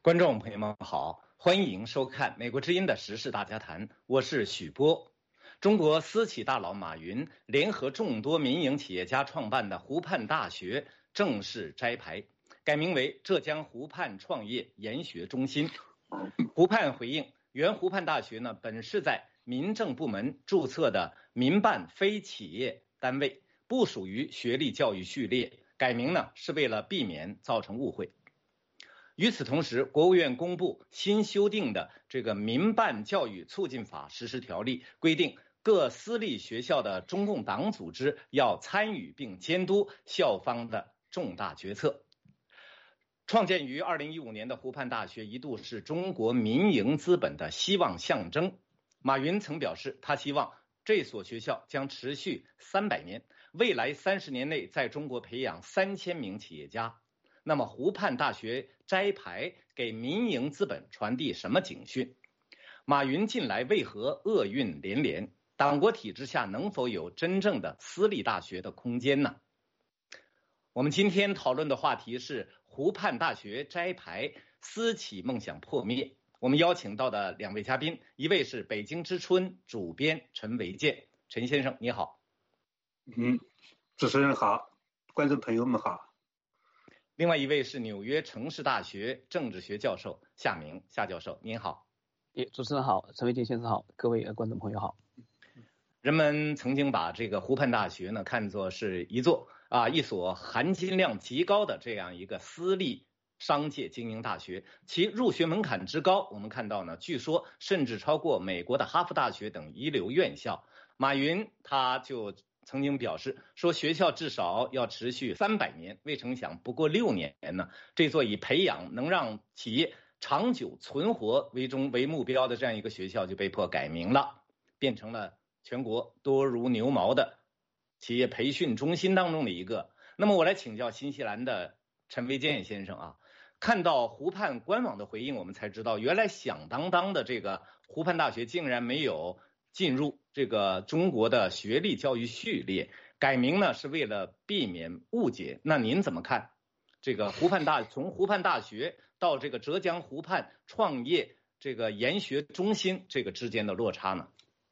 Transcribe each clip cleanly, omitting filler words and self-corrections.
观众朋友们好，欢迎收看美国之音的时事大家谈，我是许波。中国私企大佬马云联合众多民营企业家创办的湖畔大学正式摘牌，改名为浙江湖畔创业研学中心。湖畔回应，原湖畔大学呢本是在民政部门注册的民办非企业单位，不属于学历教育序列，改名呢是为了避免造成误会。与此同时，国务院公布新修订的这个民办教育促进法实施条例，规定各私立学校的中共党组织要参与并监督校方的重大决策。创建于2015年的湖畔大学一度是中国民营资本的希望象征。马云曾表示，他希望这所学校将持续300年，未来30年内在中国培养3000名企业家。那么湖畔大学摘牌给民营资本传递什么警讯？马云近来为何厄运连连？党国体制下能否有真正的私立大学的空间呢？我们今天讨论的话题是湖畔大学摘牌，私企梦想破灭。我们邀请到的2位嘉宾，一位是北京之春主编陈维健，陈先生你好。 主持人好，观众朋友们好。 另外一位是纽约城市大学政治学教授夏明，夏教授您好。 主持人好，陈维健先生好，各位观众朋友好。 人们曾经把这个湖畔大学呢看作是一所含金量极高的这样一个私立商界精英大学，其入学门槛之高，我们看到呢，据说甚至超过美国的哈佛大学等一流院校。马云他就曾经表示说，学校至少要持续300年，未成想不过6年呢，这座以培养能让企业长久存活为目标的这样一个学校就被迫改名了，变成了全国多如牛毛的企业培训中心当中的一个。那么我来请教新西兰的陈维健先生啊，看到湖畔官网的回应，我们才知道原来响当当的这个湖畔大学竟然没有进入这个中国的学历教育序列，改名呢是为了避免误解。那您怎么看这个从湖畔大学到这个浙江湖畔创业这个研学中心这个之间的落差呢？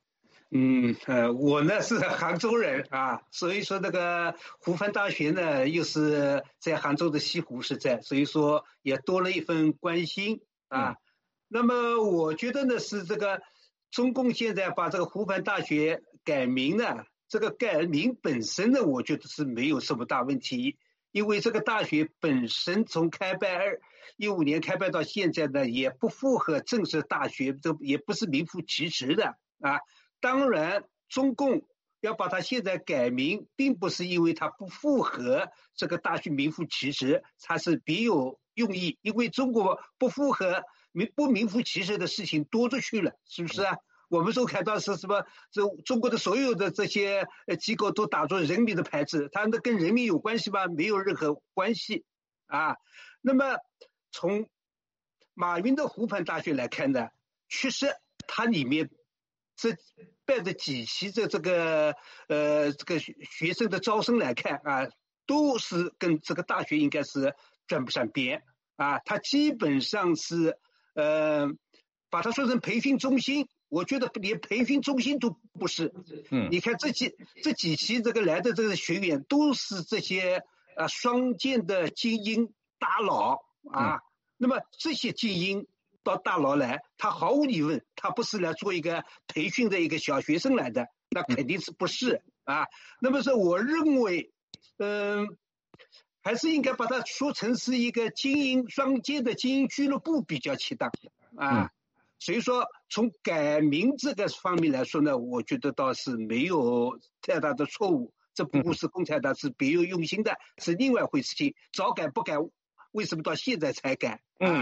我呢是杭州人啊，所以说那个湖畔大学呢又是在杭州的西湖所在，所以说也多了一份关心啊。那么我觉得呢是这个中共现在把这个湖畔大学改名呢，这个改名本身呢，我觉得是没有什么大问题，因为这个大学本身从开办2015年开办到现在呢，也不符合正式大学，这也不是名副其实的啊。当然，中共要把它现在改名，并不是因为它不符合这个大学名副其实，它是别有用意。因为中国不名副其实的事情多着去了，是不是啊？我们说看到是什么？中国的所有的这些机构都打着人民的牌子，它那跟人民有关系吗？没有任何关系啊。那么从马云的湖畔大学来看呢，确实它里面这办的几期的这个学生的招生来看啊，都是跟这个大学应该是沾不上边啊。它基本上是把它说成培训中心，我觉得连培训中心都不是。你看这几期这个来的这个学员都是这些双剑的精英大佬啊。那么这些精英到大佬来，他毫无疑问，他不是来做一个培训的一个小学生来的，那肯定是不是啊？那么说，我认为，还是应该把它说成是一个双剑的精英俱乐部比较恰当啊。所以说，从改名这个方面来说呢，我觉得倒是没有太大的错误。这不是共产党是别有用心的，是另外一回事情。早改不改，为什么到现在才改？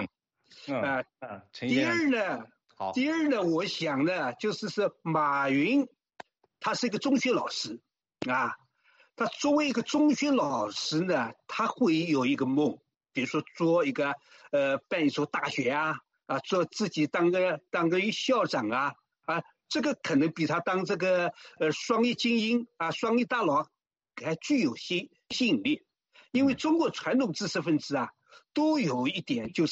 第二呢，我想呢，就是马云，他是一个中学老师啊。他作为一个中学老师呢，他会有一个梦，比如说做一个办一所大学啊，做自己当个校长啊，这个可能比他当这个双一精英啊、双一大佬还具有吸引力。因为中国传统知识分子啊，都有一点就是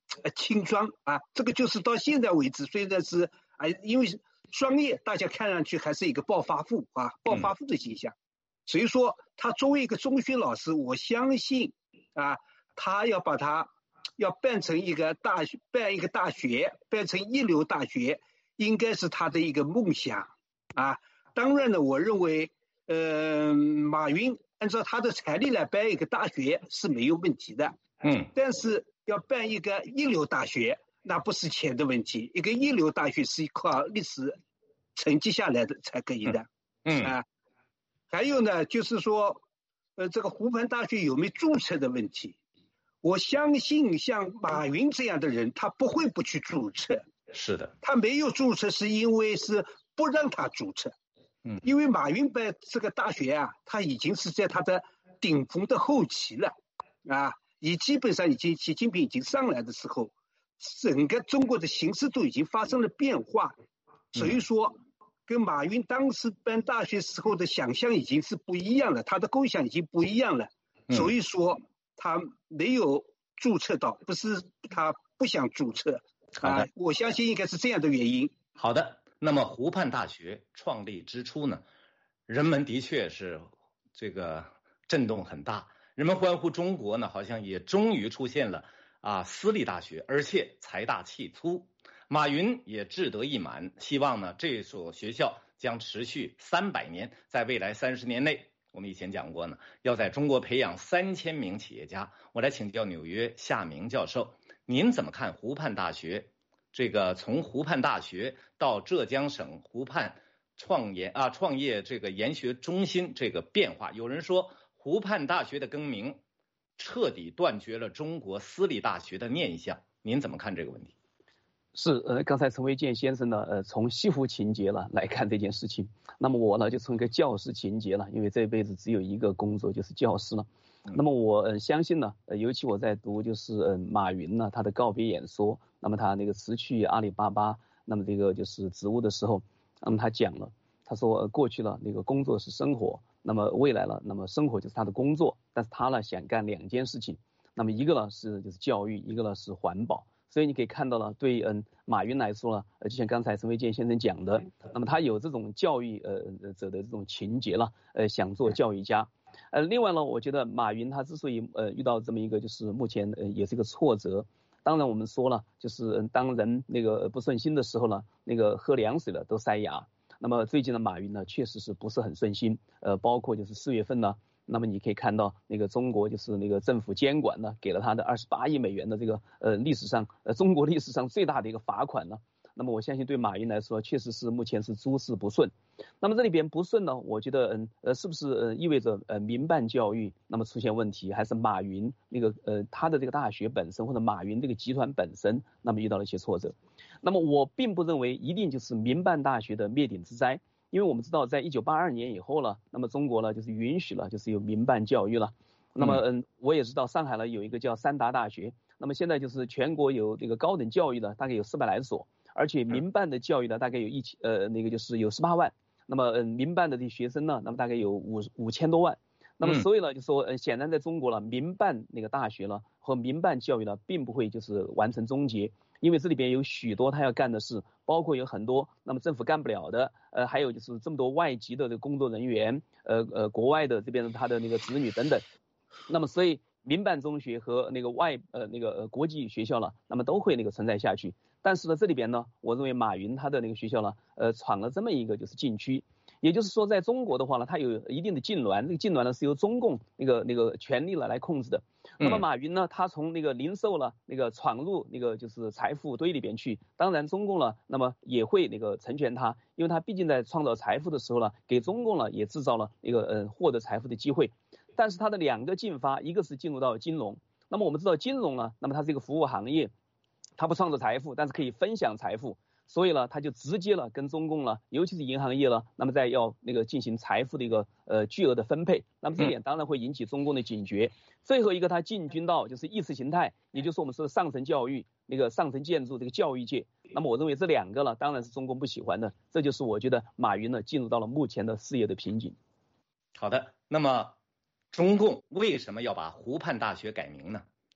轻装啊，这个就是到现在为止，虽然是因为专业大家看上去还是一个暴发户的形象，所以说他作为一个中学老师，我相信他要把他要办成一个大学，办成一流大学，应该是他的一个梦想啊。当然呢，我认为马云按照他的财力来办一个大学是没有问题的，但是要办一个一流大学，那不是钱的问题，一个一流大学是靠历史成绩下来的才可以的，还有呢，就是说，这个湖畔大学有没有注册的问题？我相信像马云这样的人，他不会不去注册。 是的，他没有注册是因为是不让他注册。因为马云办这个大学他已经是在他的顶峰的后期了基本上习近平已经上来的时候，整个中国的形势都已经发生了变化，所以说跟马云当时办大学时候的想象已经是不一样了，他的构想已经不一样了，所以说他没有注册到，不是他不想注册我相信应该是这样的原因。 好的，那么湖畔大学创立之初呢，人们的确是这个震动很大，人们欢呼中国呢，好像也终于出现了私立大学，而且财大气粗。马云也志得意满，希望呢这所学校将持续300年，在未来30年内，我们以前讲过呢，要在中国培养3000名企业家。我来请教纽约夏明教授，您怎么看湖畔大学这个从湖畔大学到浙江省湖畔创业这个研学中心这个变化？有人说湖畔大学的更名彻底断绝了中国私立大学的念想，您怎么看这个问题？ 是刚才陈维健先生呢从西湖情节了来看这件事情，那么我呢就从一个教师情节了，因为这辈子只有一个工作就是教师了。那么我相信呢尤其我在读就是马云呢他的告别演说，那么他那个辞去阿里巴巴那么这个就是职务的时候，那么他讲了，他说过去了那个工作是生活，那么未来了那么生活就是他的工作，但是他呢想干2件事情，那么一个呢是就是教育，一个呢是环保。所以你可以看到了，对马云来说呢，就像刚才陈维健先生讲的，那么他有这种教育者的这种情节了，想做教育家。另外呢，我觉得马云他之所以遇到这么一个就是目前也是一个挫折，当然我们说了，就是当人那个不顺心的时候呢，那个喝凉水了都塞牙。那么最近的马云呢，确实是不是很顺心，包括就是4月份呢。那么你可以看到那个中国就是那个政府监管呢给了他的28亿美元的这个历史上中国历史上最大的一个罚款呢。那么我相信对马云来说确实是目前是诸事不顺。那么这里边不顺呢，我觉得是不是意味着民办教育那么出现问题，还是马云那个他的这个大学本身或者马云这个集团本身那么遇到了一些挫折。那么我并不认为一定就是民办大学的灭顶之灾。因为我们知道在1982年以后了，那么中国呢就是允许了就是有民办教育了。那么我也知道上海呢有一个叫三达大学，那么现在就是全国有这个高等教育的大概有400来所，而且民办的教育呢大概有那个就是有18万，那么民办的这学生呢那么大概有5000多万。那么所以呢就说显然在中国了，民办那个大学呢和民办教育呢并不会就是完成终结。因为这里边有许多他要干的事，包括有很多那么政府干不了的，还有就是这么多外籍的工作人员，国外的这边他的那个子女等等。那么所以民办中学和那个国际学校了，那么都会那个存在下去。但是呢这里边呢，我认为马云他的那个学校呢，闯了这么一个就是禁区。也就是说在中国的话呢，它有一定的禁臠，这个禁臠呢是由中共那个权力了来控制的。那么马云呢，他从那个零售了那个闯入那个就是财富堆里边去，当然中共了那么也会那个成全他，因为他毕竟在创造财富的时候呢，给中共了也制造了一个获得财富的机会。但是他的2个进发，一个是进入到金融，那么我们知道金融呢，那么它是一个服务行业，它不创造财富，但是可以分享财富。所以呢，他就直接了跟中共了，尤其是银行业了，那么在要那个进行财富的一个巨额的分配，那么这点当然会引起中共的警觉。最后一个他进军到就是意识形态，也就是我们说的上层教育，那个上层建筑这个教育界。那么我认为这2个呢，当然是中共不喜欢的，这就是我觉得马云呢进入到了目前的事业的瓶颈。 好的，那么中共为什么要把湖畔大学改名呢？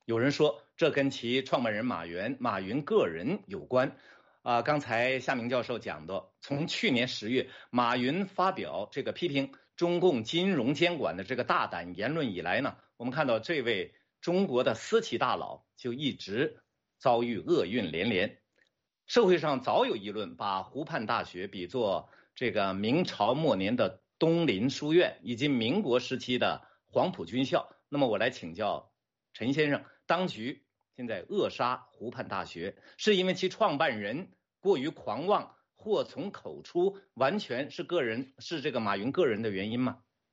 有人说这跟其创办人马云个人有关。刚才夏明教授讲的，从去年10月马云发表这个批评中共金融监管的这个大胆言论以来呢，我们看到这位中国的私企大佬就一直遭遇厄运连连。社会上早有议论把湖畔大学比作这个明朝末年的东林书院以及民国时期的黄埔军校。那么我来请教陈先生，当局现在扼杀湖畔大学，是因为其创办人过于狂妄，祸从口出，完全是这个马云个人的原因吗？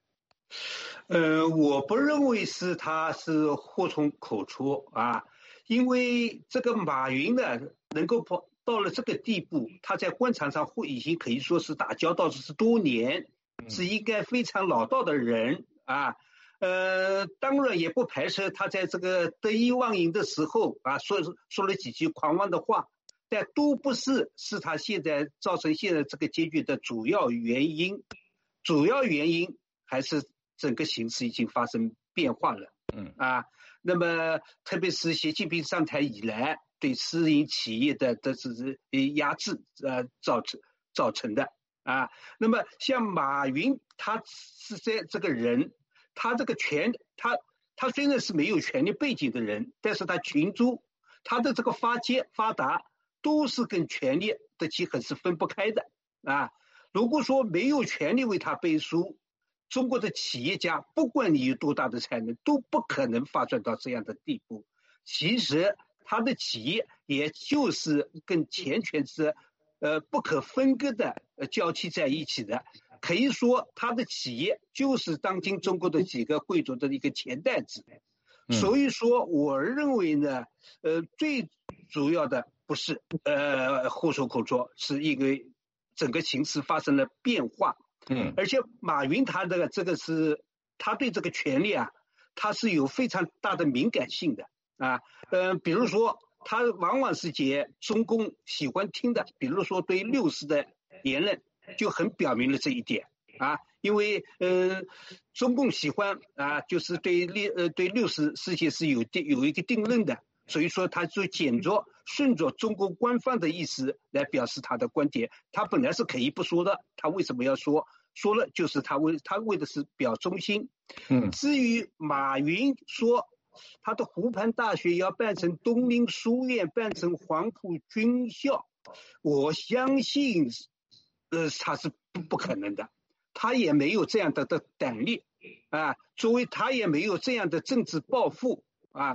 我不认为他是祸从口出啊，因为这个马云呢，能够到了这个地步，他在官场上已经可以说是打交道是多年，是应该非常老道的人啊。当然也不排斥他在这个得意忘形的时候啊，说了几句狂妄的话，但都不是他现在造成现在这个结局的主要原因。主要原因还是整个形势已经发生变化了。那么特别是习近平上台以来对私营企业的是压制造成的啊。那么像马云，他是这个人，他这个他虽然是没有权力背景的人，但是他群众他的这个发达都是跟权力的结合是分不开的啊。如果说没有权力为他背书，中国的企业家不管你有多大的才能，都不可能发展到这样的地步。其实他的企业也就是跟钱权是不可分割的交替在一起的，可以说他的企业就是当今中国的几个贵族的一个钱袋子。所以说我认为呢，最主要的不是祸从口出，是因为整个形势发生了变化。而且马云他这个是他对这个权利啊，他是有非常大的敏感性的啊。比如说他往往是解中共喜欢听的，比如说对六四的言论就很表明了这一点啊。因为中共喜欢啊，就是对六四事件是有一个定论的，所以说他就顺着中国官方的意思来表示他的观点。他本来是可以不说的，他为什么要说？说了就是他为的是表忠心。至于马云说他的湖畔大学要办成东林书院，办成黄埔军校，我相信他是不可能的，他也没有这样的胆力啊，作为他也没有这样的政治抱负啊。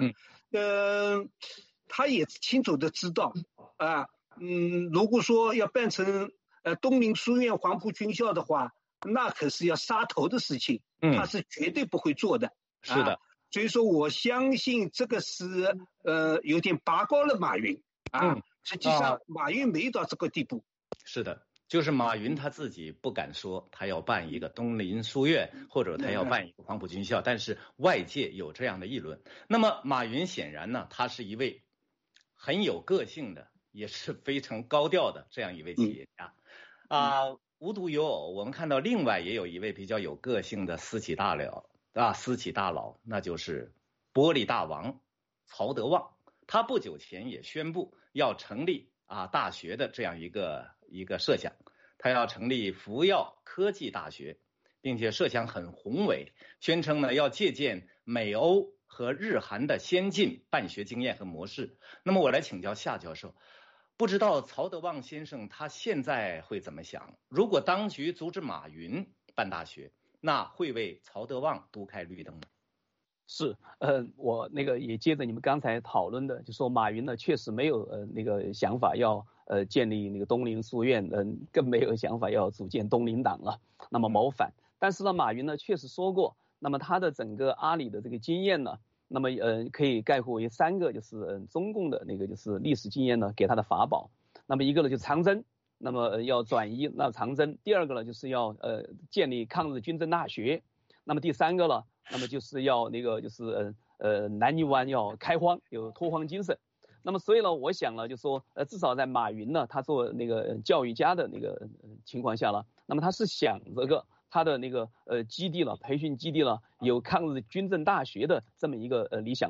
他也清楚的知道啊，如果说要办成东林书院黄埔军校的话，那可是要杀头的事情，他是绝对不会做的。 是的， 所以说我相信这个是有点拔高了马云啊。实际上马云没到这个地步。 是的，就是马云他自己不敢说他要办一个东林书院，或者他要办一个黄埔军校，但是外界有这样的议论。那么马云显然呢，他是一位很有个性的，也是非常高调的这样一位企业家无独有偶，我们看到另外也有一位比较有个性的私企大佬，那就是玻璃大王曹德旺。他不久前也宣布要成立大学的这样一个设想，他要成立福耀科技大学，并且设想很宏伟，宣称呢要借鉴美欧和日韩的先进办学经验和模式。那么我来请教夏教授，不知道曹德旺先生他现在会怎么想？如果当局阻止马云办大学，那会为曹德旺都开绿灯吗？ 是，我也接着你们刚才讨论的，就说马云呢确实没有想法要建立东林书院，更没有想法要组建东林党了，那么谋反。但是呢，马云呢确实说过，那么他的整个阿里的这个经验呢，那么可以概括为3个，就是中共的就是历史经验呢给他的法宝。那么一个呢就是长征，那么要转移长征；第二个呢就是要建立抗日军政大学；那么第3个呢，那么就是要南泥湾要开荒，有拓荒精神。那么所以呢，我想呢，就说至少在马云呢，他做教育家的情况下呢，那么他是想他的基地了，培训基地了，有抗日军政大学的这么一个理想吧。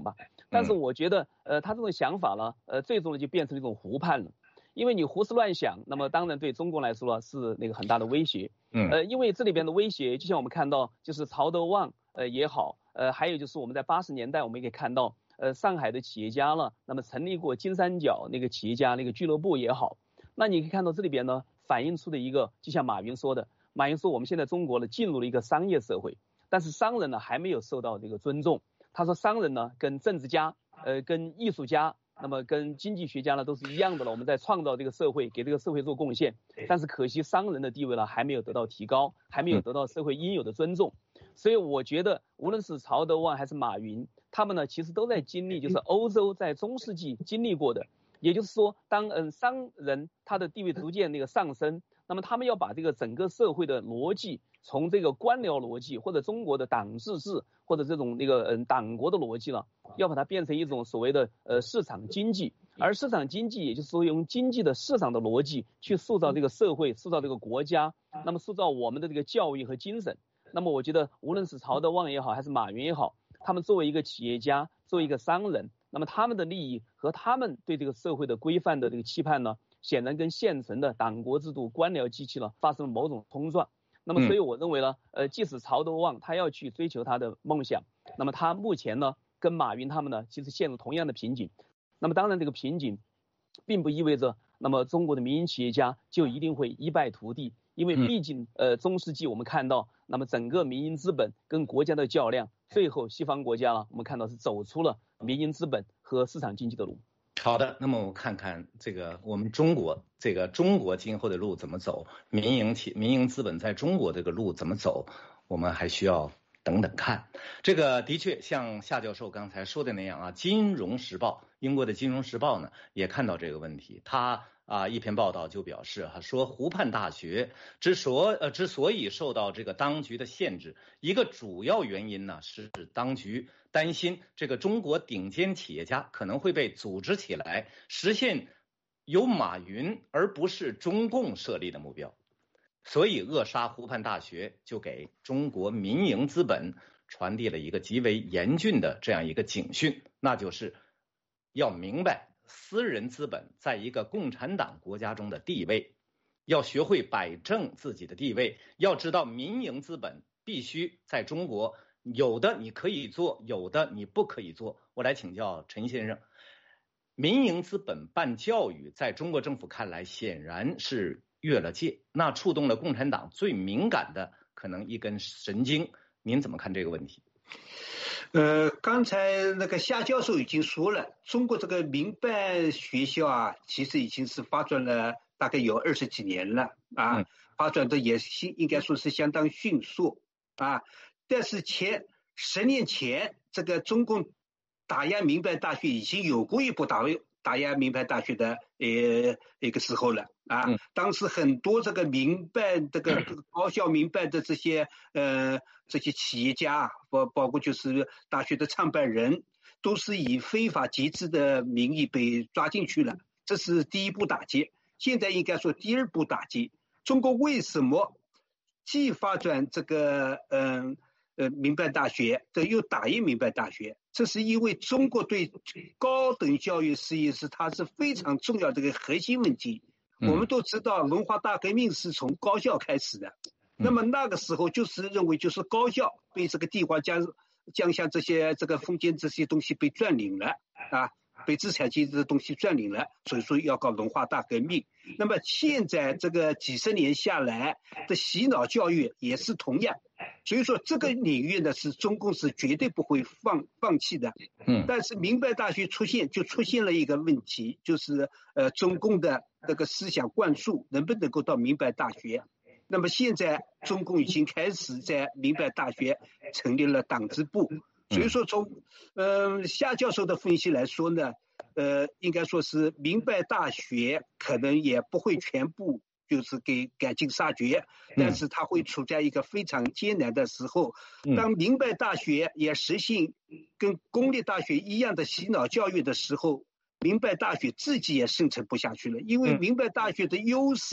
但是我觉得他这种想法呢，最终就变成了一种胡判了。因为你胡思乱想，那么当然对中国来说呢是那个很大的威胁。因为这里边的威胁，就像我们看到，就是曹德旺也好，还有就是我们在80年代我们也可以看到，上海的企业家呢，那么成立过金三角那个企业家那个俱乐部也好，那你可以看到这里边呢反映出的一个，就像马云说的，马云说我们现在中国呢进入了一个商业社会，但是商人呢还没有受到这个尊重。他说商人呢跟政治家，跟艺术家，那么跟经济学家呢都是一样的了，我们在创造这个社会，给这个社会做贡献，但是可惜商人的地位呢还没有得到提高，还没有得到社会应有的尊重。所以我觉得无论是曹德旺还是马云，他们呢其实都在经历就是欧洲在中世纪经历过的，也就是说当商人他的地位逐渐那个上升，那么他们要把这个整个社会的逻辑，从这个官僚逻辑或者中国的党治制或者这种那个党国的逻辑了，要把它变成一种所谓的市场经济。而市场经济也就是说用经济的市场的逻辑去塑造这个社会，塑造这个国家，那么塑造我们的这个教育和精神。那么我觉得无论是曹德旺也好还是马云也好，他们作为一个企业家，作为一个商人，那么他们的利益和他们对这个社会的规范的这个期盼呢，显然跟现成的党国制度官僚机器呢发生了某种冲撞。那么所以我认为呢，即使曹德旺他要去追求他的梦想，那么他目前呢跟马云他们呢其实陷入同样的瓶颈。那么当然这个瓶颈并不意味着那么中国的民营企业家就一定会一败涂地，因为毕竟中世纪我们看到，那么整个民营资本跟国家的较量，最后西方国家呢我们看到是走出了民营资本和市场经济的路。 好的，那么我们看看这个我们中国今后的路怎么走，民营资本在中国这个路怎么走，我们还需要等等看。这个的确像夏教授刚才说的那样啊，英国的金融时报呢也看到这个问题，他一篇报道就表示说湖畔大学之所以受到这个当局的限制，一个主要原因呢是当局担心这个中国顶尖企业家可能会被组织起来实现由马云而不是中共设立的目标，所以扼杀湖畔大学就给中国民营资本传递了一个极为严峻的这样一个警讯，那就是要明白私人资本在一个共产党国家中的地位，要学会摆正自己的地位，要知道民营资本必须在中国有的你可以做，有的你不可以做。我来请教陈先生，民营资本办教育在中国政府看来显然是越了界，那触动了共产党最敏感的可能一根神经，您怎么看这个问题？ 刚才那个夏教授已经说了，中国这个民办学校啊，其实已经是发展了大概有20几年了啊，发展的也应该说是相当迅速啊。但是10年前，这个中共打压民办大学已经有过一波打压民办大学的一个时候了啊。当时很多这个民办这个高校民办的这些企业家，包括就是大学的创办人，都是以非法集资的名义被抓进去了，这是第一步打击。现在应该说第二步打击。中国为什么既发展这个民办大学，又打压民办大学？这是因为中国对高等教育事业它是非常重要的一个核心问题。我们都知道文化大革命是从高校开始的，那么那个时候就是认为就是高校被这个帝华江夏这个封建这些东西被占领了啊，被资产阶级的东西占领了，所以说要搞文化大革命。那么现在这个几十年下来的洗脑教育也是同样，所以说这个领域呢是中共是绝对不会放弃的。但是民办大学出现了一个问题，就是中共的这个思想灌输能不能够到民办大学。那么现在中共已经开始在民办大学成立了党支部，所以说从夏教授的分析来说呢，应该说是民办大学可能也不会全部就是给赶尽杀绝，但是它会处在一个非常艰难的时候。当民办大学也实行跟公立大学一样的洗脑教育的时候，民办大学自己也生存不下去了，因为民办大学的优势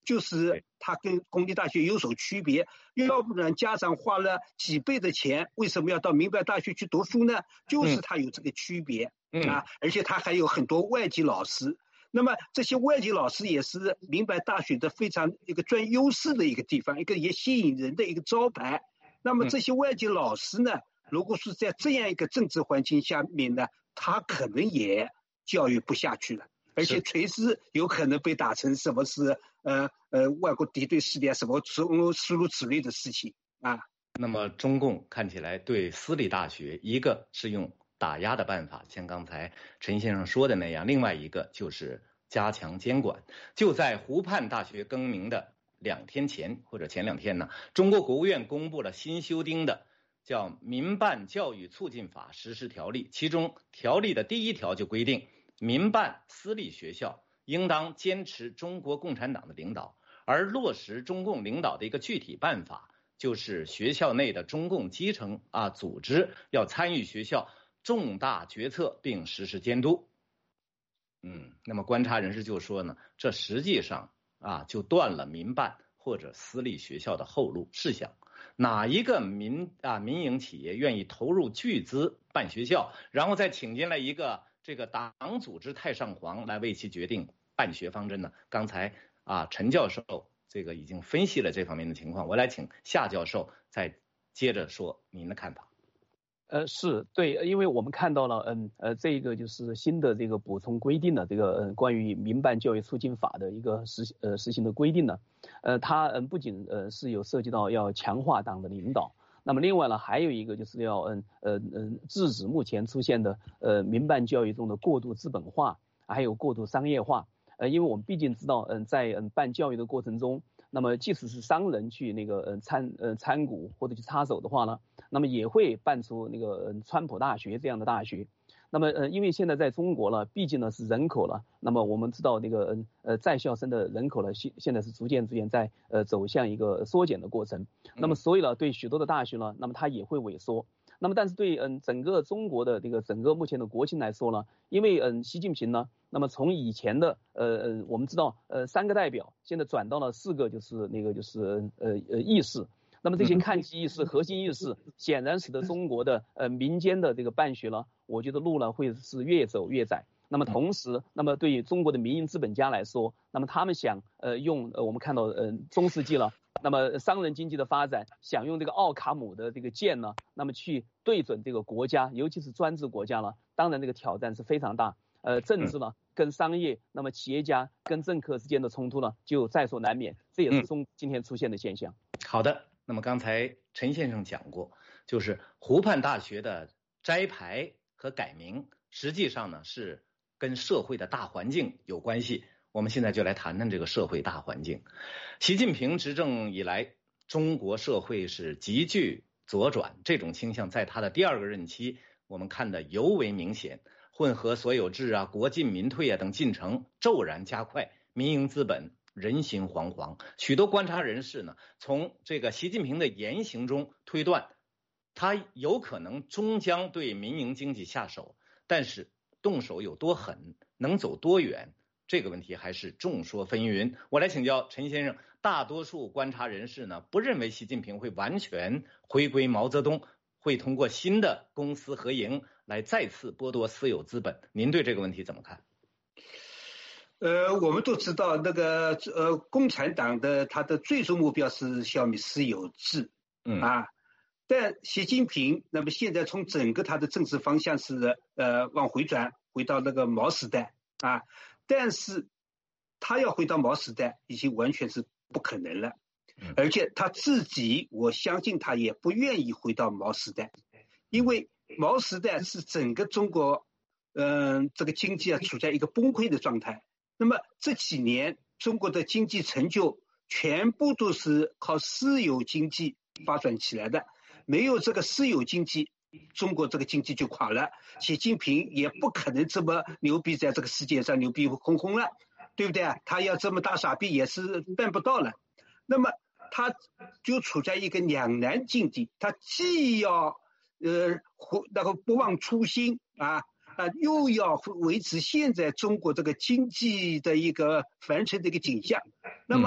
就是它跟公立大学有所区别。要不然家长花了几倍的钱，为什么要到民办大学去读书呢？就是它有这个区别而且它还有很多外籍老师。那么这些外籍老师也是民办大学的非常一个专优势的一个地方，一个也吸引人的一个招牌。那么这些外籍老师呢，如果是在这样一个政治环境下面呢，他可能也教育不下去了，而且随时有可能被打成什么是外国敌对势力啊，什么诸如此类的事情啊。 那么中共看起来对私立大学，一个是用打压的办法，像刚才陈先生说的那样，另外一个就是加强监管。就在湖畔大学更名的2天前或者前2天呢，中国国务院公布了新修订的叫《民办教育促进法实施条例》，其中条例的第1条就规定，民办私立学校应当坚持中国共产党的领导，而落实中共领导的一个具体办法，就是学校内的中共基层组织要参与学校重大决策并实施监督。那么观察人士就说呢，这实际上就断了民办或者私立学校的后路。试想，哪一个民营企业愿意投入巨资办学校，然后再请进来一个这个党组织太上皇来为其决定办学方针呢？刚才陈教授这个已经分析了这方面的情况，我来请夏教授再接着说您的看法。 是对，因为我们看到了，这个就是新的这个补充规定的这个关于民办教育促进法的一个实行的规定呢，它不仅是有涉及到要强化党的领导，那么另外呢，还有一个就是要制止目前出现的民办教育中的过度资本化，还有过度商业化。因为我们毕竟知道，在办教育的过程中，那么即使是商人去那个参股或者去插手的话呢，那么也会办出那个川普大学这样的大学。那么因为现在在中国呢，毕竟呢是人口了，那么我们知道那个在校生的人口呢，现在是逐渐在走向一个缩减的过程。那么所以呢，对许多的大学呢，那么它也会萎缩。那么但是对整个中国的这个整个目前的国情来说呢，因为习近平呢，那么从以前的我们知道3个代表，现在转到了4个，就是那个就是议事。那么这些看齐议事、核心议事，显然使得中国的民间的这个办学呢，我觉得路呢会是越走越窄。那么同时，那么对于中国的民营资本家来说，那么他们想用我们看到中世纪了，那么商人经济的发展，想用这个奥卡姆的这个剑呢，那么去对准这个国家，尤其是专制国家呢，当然这个挑战是非常大。政治呢跟商业，那么企业家跟政客之间的冲突呢就在所难免，这也是今天出现的现象。 好的，那么刚才陈先生讲过，就是湖畔大学的摘牌和改名，实际上呢是跟社会的大环境有关系。我们现在就来谈谈这个社会大环境。习近平执政以来，中国社会是急剧左转，这种倾向在他的第2个任期我们看得尤为明显。混合所有制国进民退等进程骤然加快，民营资本人心惶惶。许多观察人士呢，从这个习近平的言行中推断，他有可能终将对民营经济下手，但是动手有多狠，能走多远，这个问题还是众说纷纭。我来请教陈先生，大多数观察人士呢，不认为习近平会完全回归毛泽东，会通过新的公私合营来再次剥夺私有资本。您对这个问题怎么看？ 我们都知道那个共产党的它的最终目标是消灭私有制但习近平那么现在从整个他的政治方向是往回转，回到那个毛时代但是他要回到毛时代已经完全是不可能了，而且他自己我相信他也不愿意回到毛时代，因为毛时代是整个中国这个经济处在一个崩溃的状态。那么这几年中国的经济成就全部都是靠私有经济发展起来的，没有这个私有经济，中国这个经济就垮了。习近平也不可能这么牛逼，在这个世界上牛逼哄哄了，对不对？他要这么大傻逼也是办不到了。那么他就处在一个两难境地，他既要那个不忘初心又要维持现在中国这个经济的一个繁盛的一个景象。那么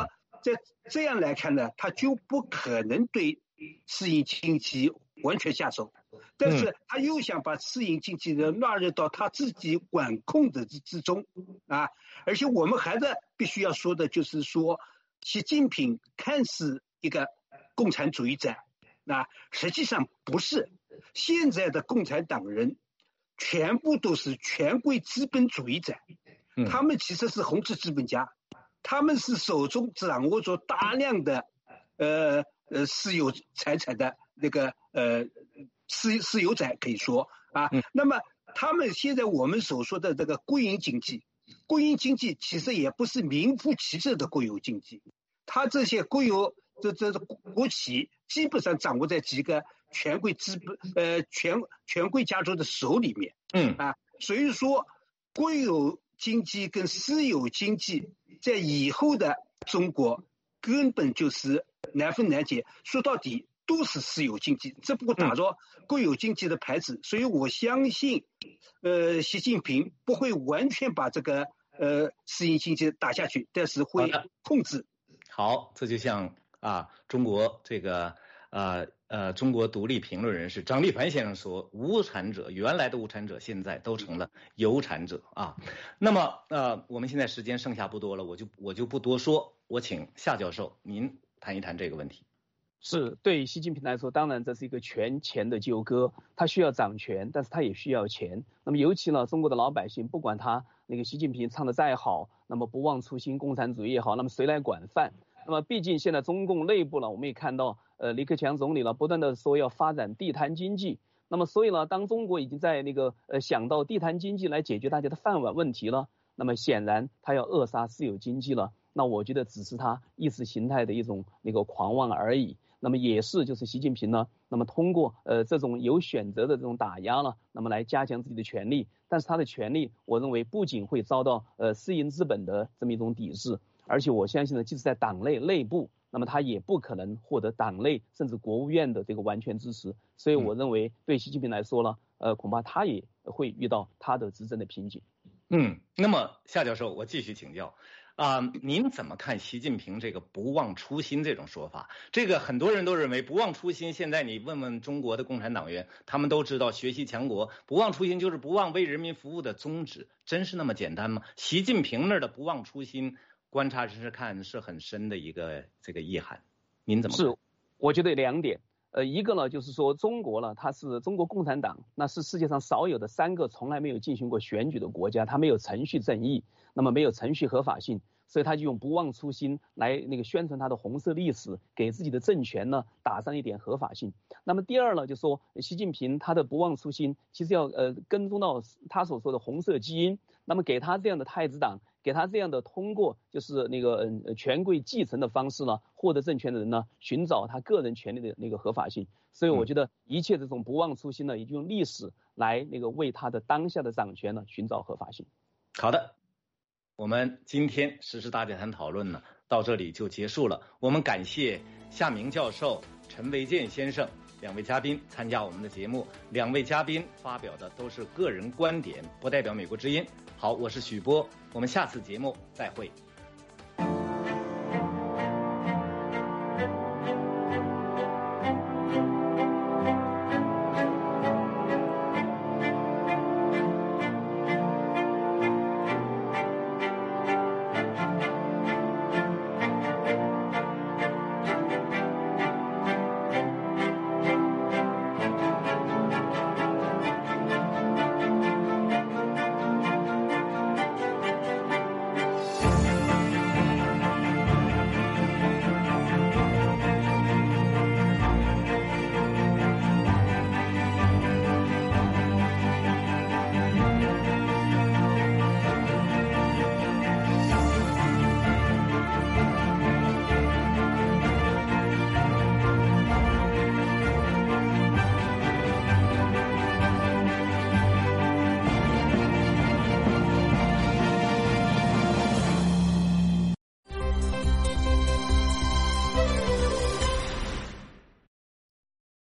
在这样来看呢，他就不可能对私营经济完全下手，但是他又想把私营经济的纳入到他自己管控的之中啊。而且我们还在必须要说的就是说，习近平看似一个共产主义者，实际上不是。现在的共产党人全部都是权贵资本主义者，他们其实是红字资本家，他们是手中掌握着大量的私有财产的那个私有财可以说啊。那么他们现在我们所说的这个国营经济其实也不是名副其实的国有经济，他这些国企基本上掌握在几个权贵权贵家族的手里面，所以说国有经济跟私有经济在以后的中国根本就是难分难解，说到底都是私有经济，只不过打着国有经济的牌子。所以我相信习近平不会完全把这个私营经济打下去，但是会控制。 好，这就像中国这个中国独立评论人士张立凡先生说，无产者原来的无产者现在都成了有产者啊。那么我们现在时间剩下不多了，我就不多说，我请夏教授您谈一谈这个问题。 是，对习近平来说，当然这是一个权钱的纠葛，他需要掌权，但是他也需要钱。那么尤其呢，中国的老百姓，不管他那个习近平唱的再好，那么不忘初心共产主义也好，那么谁来管饭？那么毕竟现在中共内部呢，我们也看到李克强总理呢不断的说要发展地摊经济。那么所以呢，当中国已经在那个想到地摊经济来解决大家的饭碗问题了，那么显然他要扼杀私有经济了。那我觉得只是他意识形态的一种那个狂妄而已。那么也是就是习近平呢，那么通过这种有选择的这种打压了，那么来加强自己的权力。但是他的权力，我认为不仅会遭到私营资本的这么一种抵制，而且我相信呢，即使在党内部，那么他也不可能获得党内甚至国务院的这个完全支持。所以我认为对习近平来说呢，恐怕他也会遇到他的执政的瓶颈。 那么夏教授，我继续请教您怎么看习近平这个不忘初心这种说法？这个很多人都认为不忘初心，现在你问问中国的共产党员，他们都知道学习强国，不忘初心就是不忘为人民服务的宗旨，真是那么简单吗？习近平那儿的不忘初心，观察试试看是很深的一个这个意涵，您怎么看？ 是，我觉得两点。一个呢，就是说中国呢，它是中国共产党，那是世界上少有的3个从来没有进行过选举的国家，它没有程序正义，那么没有程序合法性，所以他就用不忘初心来那个宣传他的红色历史，给自己的政权呢打上一点合法性。那么第二呢，就说习近平他的不忘初心，其实要跟踪到他所说的红色基因，那么给他这样的太子党，给他这样的通过就是那个权贵继承的方式呢，获得政权的人呢，寻找他个人权利的那个合法性。所以我觉得一切这种不忘初心呢，也就用历史来那个为他的当下的掌权呢寻找合法性。 好的，我们今天时事大家谈讨论呢到这里就结束了。我们感谢夏明教授、陈维健先生2位嘉宾参加我们的节目，2位嘉宾发表的都是个人观点，不代表美国之音。好，我是许波，我们下次节目再会。